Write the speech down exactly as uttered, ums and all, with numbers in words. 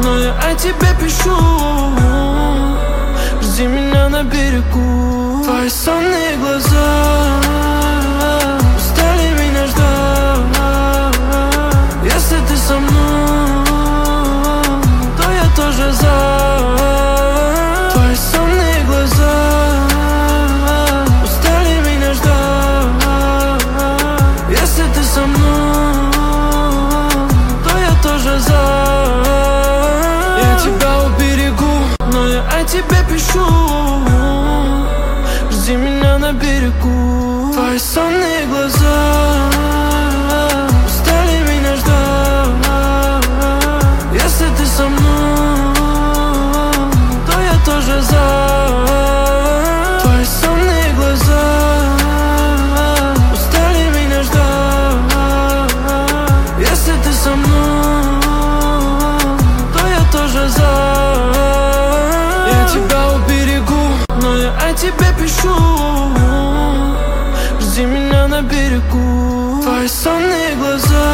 но я о тебе пишу. Жди меня на берегу. Твои сонные глаза устали меня ждать. Если ты со мной, то я тоже за. Твои сонные глаза устали меня ждать. Если ты со мной, то я тоже за. Я тебя уберегу, но я о тебе пишу. Жди меня на берегу. Твои сонные глаза устали меня ждать. Если ты со мной, то я тоже за. Твои сонные глаза устали меня ждать. Если ты со мной, то я тоже за. Я тебя уберегу, но я о тебе пишу. Жди меня на берегу. Твои сонные глаза